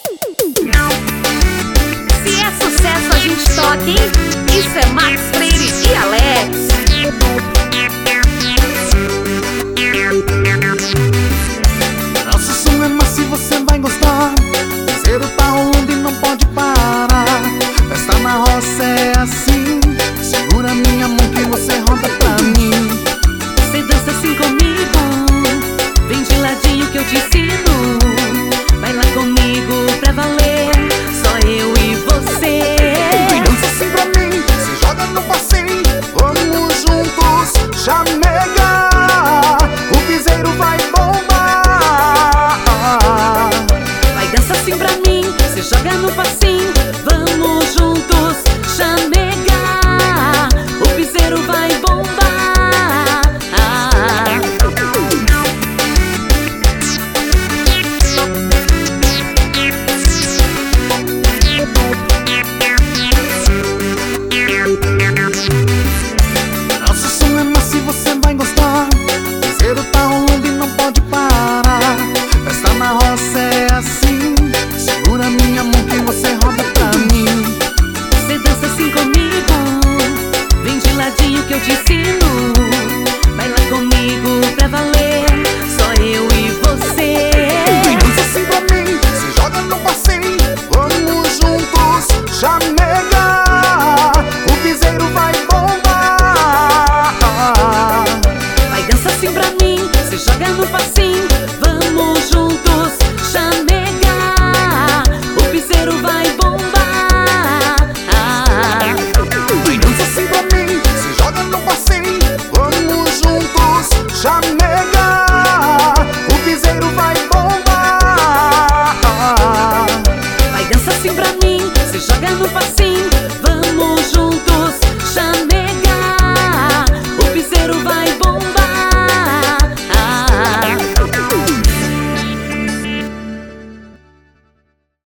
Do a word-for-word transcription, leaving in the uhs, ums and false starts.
Se é sucesso a gente toca, hein? Isso é Max Freire e Alex. Nosso som é massa e você vai gostar. O zero tá rolando e não pode parar. Festa na roça é assim. Segura minha mão que você roda pra mim. Você dança assim comigo, vem de ladinho que eu te ensino. Vai lá comigo pra valer, só eu e você. Dança assim pra mim, se joga no passeio. Vamos juntos, chamega. O piseiro vai bombar. Vai dança assim pra mim, se joga no passinho. Vamos juntos, chamega. O piseiro vai bombar. Nosso som é massa e você vai gostar. O zero tá rolando e não pode parar. Festa na roça é assim. Segura minha mão que você roda pra mim. Você dança assim comigo, vem de ladinho que eu te ensino. Vai lá comigo pra valer, só eu e você. Dança assim pra mim, se joga no passeio. Vamos juntos, chamega. O piseiro vai bombar. Vai dança assim pra mim, se joga no passinho. Vamos juntos, chamega. O piseiro vai bombar. Vai dança assim pra mim, se joga no passeio. Vamos juntos, chamega. O piseiro vai bombar. Vai dança assim pra mim, se joga no passinho.